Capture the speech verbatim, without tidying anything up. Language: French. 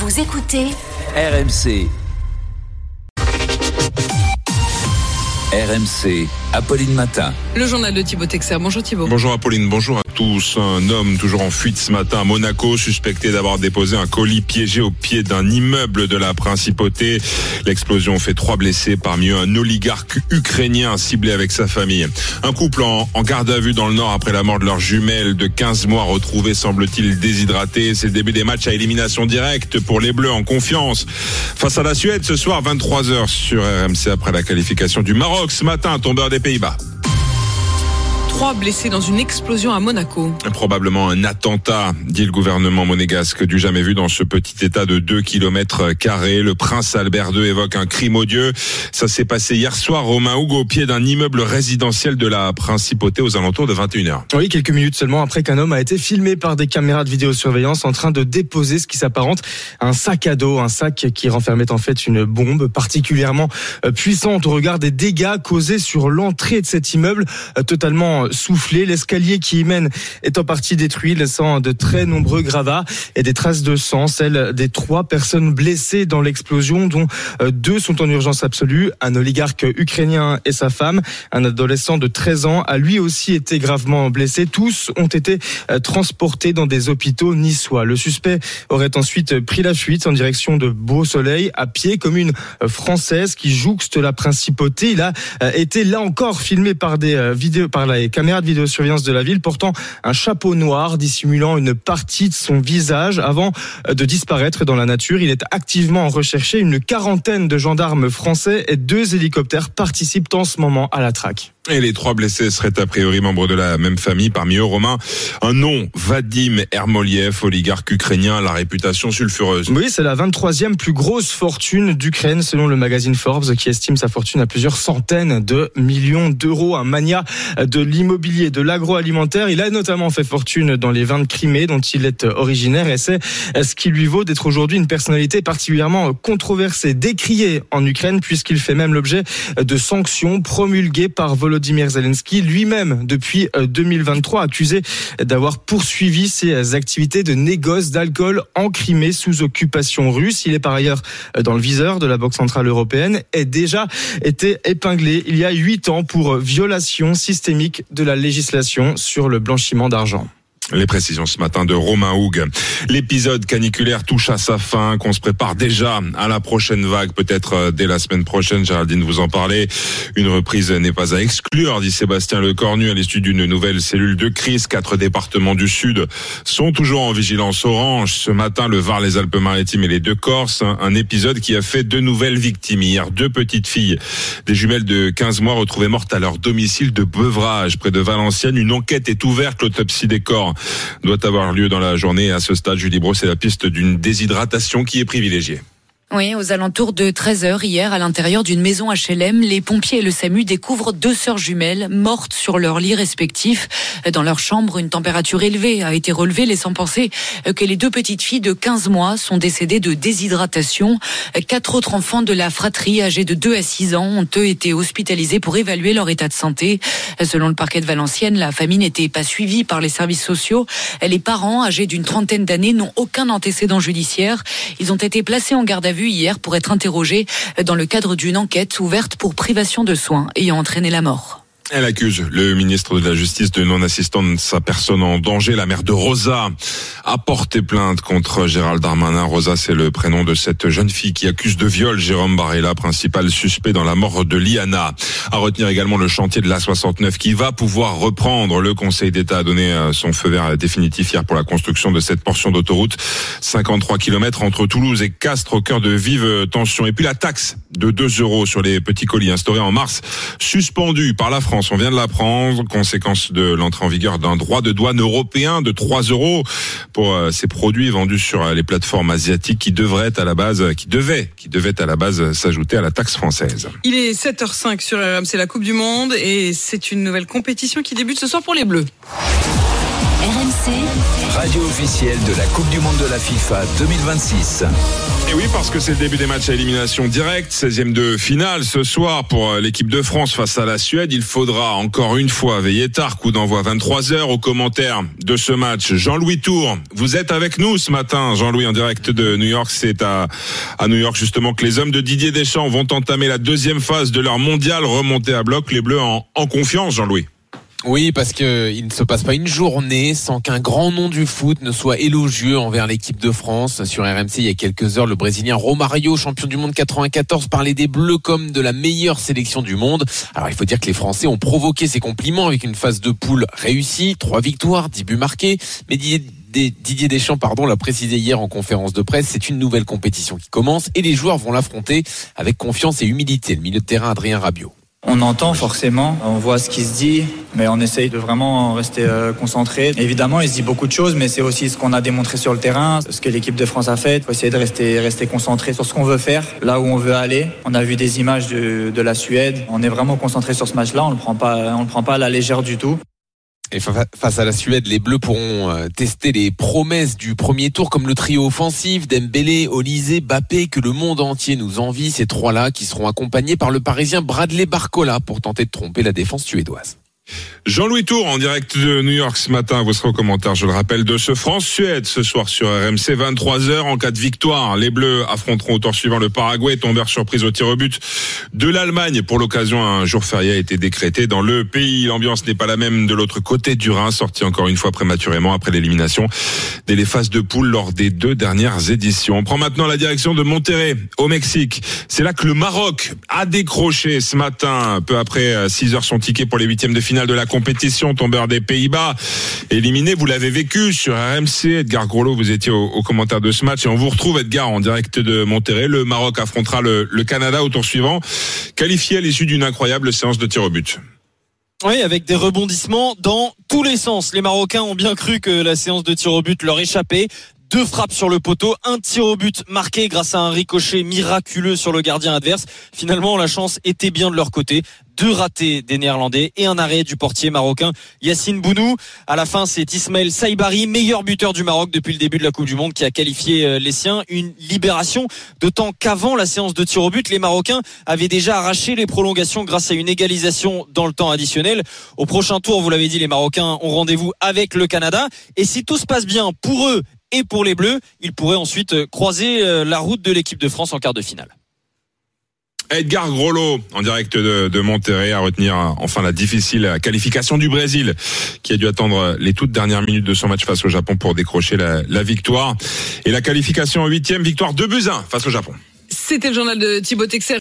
Vous écoutez R M C. R M C, Apolline Matin. Le journal de Thibaut Texer. Bonjour Thibaut. Bonjour Apolline, bonjour à tous. Un homme toujours en fuite ce matin à Monaco, suspecté d'avoir déposé un colis piégé au pied d'un immeuble de la principauté. L'explosion fait trois blessés, parmi eux un oligarque ukrainien ciblé avec sa famille. Un couple en, en garde à vue dans le Nord après la mort de leur jumelle de quinze mois retrouvée semble-t-il déshydratée. C'est le début des matchs à élimination directe pour les Bleus en confiance. Face à la Suède ce soir, vingt-trois heures sur R M C après la qualification du Maroc. Ce matin, tombeur des Pays-Bas. Trois blessés dans une explosion à Monaco. Probablement un attentat, dit le gouvernement monégasque, du jamais vu dans ce petit état de deux kilomètres carrés. Le prince Albert deux évoque un crime odieux. Ça s'est passé hier soir, Romain Hugues, au pied d'un immeuble résidentiel de la principauté aux alentours de vingt et une heures. Oui, quelques minutes seulement après qu'un homme a été filmé par des caméras de vidéosurveillance en train de déposer ce qui s'apparente à un sac à dos, un sac qui renfermait en fait une bombe particulièrement puissante au regard des dégâts causés sur l'entrée de cet immeuble, totalement soufflé. L'escalier qui y mène est en partie détruit, laissant de très nombreux gravats et des traces de sang, celles des trois personnes blessées dans l'explosion, dont deux sont en urgence absolue. Un oligarque ukrainien et sa femme. Un adolescent de treize ans a lui aussi été gravement blessé. Tous ont été transportés dans des hôpitaux niçois. Le suspect aurait ensuite pris la fuite en direction de Beau-Soleil, à pied, commune française qui jouxte la principauté. Il a été là encore filmé par des vidéos, par la caméra de vidéosurveillance de la ville, portant un chapeau noir dissimulant une partie de son visage avant de disparaître dans la nature. Il est activement recherché. Une quarantaine de gendarmes français et deux hélicoptères participent en ce moment à la traque. Et les trois blessés seraient a priori membres de la même famille. Parmi eux, Romain, un nom, Vadim Ermoliev, oligarque ukrainien, la réputation sulfureuse. Oui, c'est la vingt-troisième plus grosse fortune d'Ukraine, selon le magazine Forbes, qui estime sa fortune à plusieurs centaines de millions d'euros. Un mania de l'immobilier, de l'agroalimentaire. Il a notamment fait fortune dans les vins de Crimée, dont il est originaire, et c'est ce qui lui vaut d'être aujourd'hui une personnalité particulièrement controversée, décriée en Ukraine, puisqu'il fait même l'objet de sanctions promulguées par Volodymyr Volodymyr Zelensky, lui-même depuis deux mille vingt-trois, accusé d'avoir poursuivi ses activités de négoce d'alcool en Crimée sous occupation russe. Il est par ailleurs dans le viseur de la Banque centrale européenne et déjà été épinglé il y a huit ans pour violation systémique de la législation sur le blanchiment d'argent. Les précisions ce matin de Romain Hugues. L'épisode caniculaire touche à sa fin, qu'on se prépare déjà à la prochaine vague, peut-être dès la semaine prochaine. Géraldine, vous en parlez. Une reprise n'est pas à exclure, dit Sébastien Lecornu à l'issue d'une nouvelle cellule de crise. Quatre départements du Sud sont toujours en vigilance orange. Ce matin, le Var, les Alpes-Maritimes et les deux Corses. Un épisode qui a fait deux nouvelles victimes hier. Deux petites filles, des jumelles de quinze mois retrouvées mortes à leur domicile de Beuvrages, près de Valenciennes. Une enquête est ouverte. L'autopsie des corps doit avoir lieu dans la journée. À ce stade, Julie Brault, c'est la piste d'une déshydratation qui est privilégiée. Oui, aux alentours de treize heures hier, à l'intérieur d'une maison H L M, les pompiers et le SAMU découvrent deux sœurs jumelles mortes sur leur lit respectif. Dans leur chambre, une température élevée a été relevée, laissant penser que les deux petites filles de quinze mois sont décédées de déshydratation. Quatre autres enfants de la fratrie, âgés de deux à six ans, ont eux été hospitalisés pour évaluer leur état de santé. Selon le parquet de Valenciennes, la famille n'était pas suivie par les services sociaux. Les parents, âgés d'une trentaine d'années, n'ont aucun antécédent judiciaire. Ils ont été placés en garde à vue hier pour être interrogés dans le cadre d'une enquête ouverte pour privation de soins ayant entraîné la mort. Elle accuse le ministre de la Justice de non-assistance de sa personne en danger. La mère de Rosa a porté plainte contre Gérald Darmanin. Rosa, c'est le prénom de cette jeune fille qui accuse de viol Jérôme Barella, principal suspect dans la mort de Liana. À retenir également le chantier de l'A soixante-neuf qui va pouvoir reprendre. Le Conseil d'État a donné son feu vert définitif hier pour la construction de cette portion d'autoroute. cinquante-trois kilomètres entre Toulouse et Castres au cœur de vives tensions. Et puis la taxe de deux euros sur les petits colis instaurée en mars, suspendue par la France. On vient de l'apprendre, conséquence de l'entrée en vigueur d'un droit de douane européen de trois euros pour euh, ces produits vendus sur euh, les plateformes asiatiques qui devraient à la base, qui devaient, qui devaient à la base s'ajouter à la taxe française. Il est sept heures cinq sur R M C, la Coupe du Monde, et c'est une nouvelle compétition qui débute ce soir pour les Bleus. R M C radio officielle de la Coupe du Monde de la FIFA deux mille vingt-six. Et oui, parce que c'est le début des matchs à élimination directe, seizième de finale ce soir pour l'équipe de France face à la Suède. Il faudra encore une fois veiller tard, coup d'envoi vingt-trois heures. Aux commentaires de ce match, Jean-Louis Tour, vous êtes avec nous ce matin. Jean-Louis, en direct de New York. C'est à, à New York justement que les hommes de Didier Deschamps vont entamer la deuxième phase de leur mondial, remonté à bloc. Les Bleus en, en confiance, Jean-Louis. Oui, parce que il ne se passe pas une journée sans qu'un grand nom du foot ne soit élogieux envers l'équipe de France. Sur R M C, il y a quelques heures, le Brésilien Romario, champion du monde quatre-vingt-quatorze, parlait des Bleus comme de la meilleure sélection du monde. Alors, il faut dire que les Français ont provoqué ces compliments avec une phase de poule réussie, trois victoires, dix buts marqués. Mais Didier Deschamps, pardon, l'a précisé hier en conférence de presse, c'est une nouvelle compétition qui commence et les joueurs vont l'affronter avec confiance et humilité. Le milieu de terrain Adrien Rabiot. On entend forcément, on voit ce qui se dit, mais on essaye de vraiment rester euh, concentré. Évidemment, il se dit beaucoup de choses, mais c'est aussi ce qu'on a démontré sur le terrain, ce que l'équipe de France a fait. Il faut essayer de rester, rester concentré sur ce qu'on veut faire, là où on veut aller. On a vu des images de, de la Suède. On est vraiment concentré sur ce match-là. On le prend pas, on le prend pas à la légère du tout. Et face à la Suède, les Bleus pourront tester les promesses du premier tour comme le trio offensif Dembélé, Olysée, Mbappé que le monde entier nous envie. Ces trois-là qui seront accompagnés par le Parisien Bradley Barcola pour tenter de tromper la défense suédoise. Jean-Louis Tour en direct de New York ce matin. Vous serez au commentaire, je le rappelle, de ce France-Suède ce soir sur R M C, vingt-trois heures. En cas de victoire, les Bleus affronteront au tour suivant le Paraguay, tombeur surprise au tir au but de l'Allemagne. Pour l'occasion, un jour férié a été décrété dans le pays. L'ambiance n'est pas la même de l'autre côté du Rhin, sorti encore une fois prématurément après l'élimination dès les phases de poule lors des deux dernières éditions. On prend maintenant la direction de Monterrey au Mexique. C'est là que le Maroc a décroché ce matin, peu après six heures, son ticket pour les huitièmes de finale de la compétition, tombeur des Pays-Bas, éliminé. Vous l'avez vécu sur R M C. Edgar Grolot, vous étiez au, au commentaire de ce match et on vous retrouve, Edgar, en direct de Monterrey. Le Maroc affrontera le, le Canada au tour suivant, qualifié à l'issue d'une incroyable séance de tir au but. Oui, avec des rebondissements dans tous les sens. Les Marocains ont bien cru que la séance de tir au but leur échappait. Deux frappes sur le poteau, un tir au but marqué grâce à un ricochet miraculeux sur le gardien adverse. Finalement, la chance était bien de leur côté. Deux ratés des Néerlandais et un arrêt du portier marocain Yassine Bounou. À la fin, c'est Ismaël Saibari, meilleur buteur du Maroc depuis le début de la Coupe du Monde, qui a qualifié les siens. Une libération, d'autant qu'avant la séance de tir au but, les Marocains avaient déjà arraché les prolongations grâce à une égalisation dans le temps additionnel. Au prochain tour, vous l'avez dit, les Marocains ont rendez-vous avec le Canada. Et si tout se passe bien pour eux et pour les Bleus, ils pourraient ensuite croiser la route de l'équipe de France en quart de finale. Edgar Grolot en direct de, de Monterrey, à retenir enfin la difficile qualification du Brésil qui a dû attendre les toutes dernières minutes de son match face au Japon pour décrocher la, la victoire et la qualification en huitième, victoire deux buts à un face au Japon. C'était le journal de Thibaut Texer.